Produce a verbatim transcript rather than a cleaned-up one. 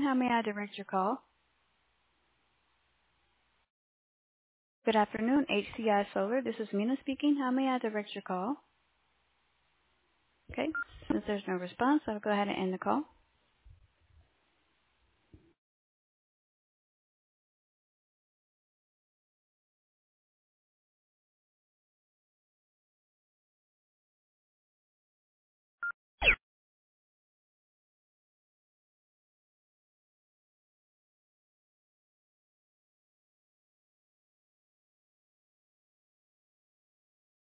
speaking. How may I direct your call? Good afternoon, H C I Solar. This is Mina speaking. How may I direct your call? Okay. Since there's no response, I'll go ahead and end the call.